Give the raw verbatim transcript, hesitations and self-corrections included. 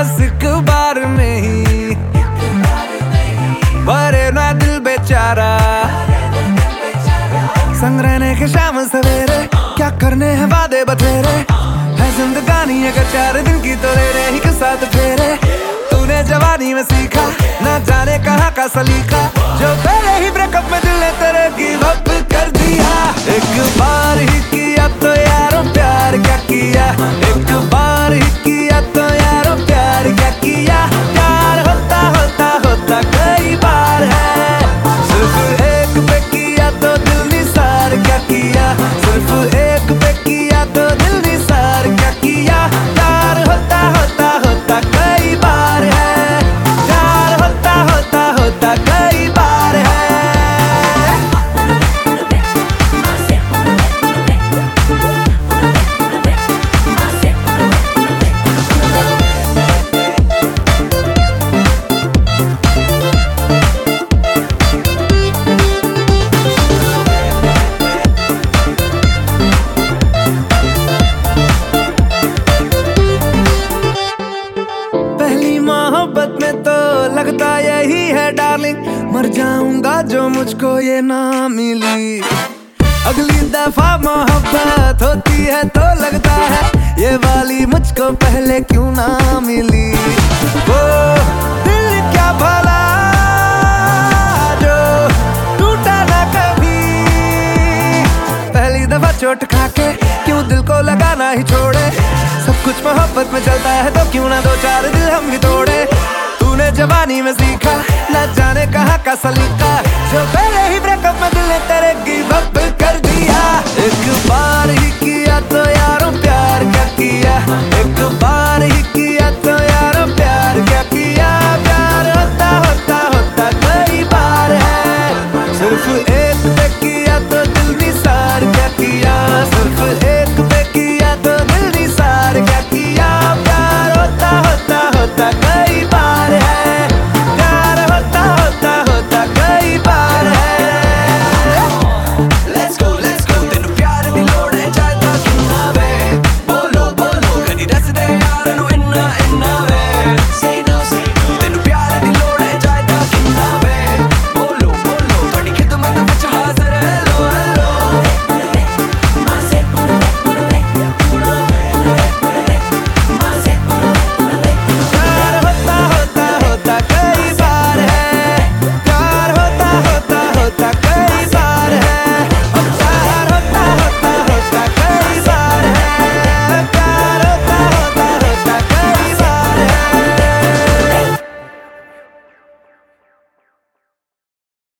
बस एक बार में ही भरे ना दिल बेचारा। संग रहने के शाम सवेरे क्या करने हैं वादे बतेरे, है जिंदगानी अगर चार दिन की तो ले रहे ही के साथ फेरे। तूने जवानी में सीखा ना जाने कहाँ का सलीका, जो पहले ही ब्रेकअप में दिल ने तेरे गिव अप कर दिया। एक बार ही किया तो यारो प्यार क्या किया, एक बार ही किया तो यारो प्यार क्या किया। प्यार होता होता होता कई बार है, सिर्फ एक पे किया तो दिल निसार क्या किया, सिर्फ एक पे किया तो दिल निसार क्या किया। प्यार होता होता होता कई बार है, प्यार होता होता होता कई बार है। मोहब्बत में तो लगता यही है डार्लिंग, मर जाऊंगा जो मुझको ये ना मिली। अगली दफा मोहब्बत होती है तो लगता है ये वाली मुझको पहले क्यों ना मिली। वो दिल क्या भला जो टूटा ना कभी, पहली दफा चोट खाके क्यों दिल को लगाना ही छोड़े। सब कुछ मोहब्बत में चलता है तो क्यों ना दो चार दिल हम भी तोड़े। तूने जवानी में सीखा न जाने कहाँ का सलीका, जो पहले ही ब्रेकअप में दिल ने तेरे गिव अप कर दिया। एक बार ही किया तो यारो प्यार क्या किया, एक बार ही किया तो यारो प्यार क्या किया। प्यार होता होता होता कई बार है, सिर्फ एक पे किया तो दिल निसार क्या किया, सिर्फ एक पे किया तो दिल निसार क्या किया। प्यार होता होता होता कई बार है, प्यार होता होता होता कई बार है। Let's go, let's go, तेनू प्यार दी लोड़ है चाहता क्यों ना वे, बोलो बोलो कदी दस दे यार नू इन्ना इन्ना वे।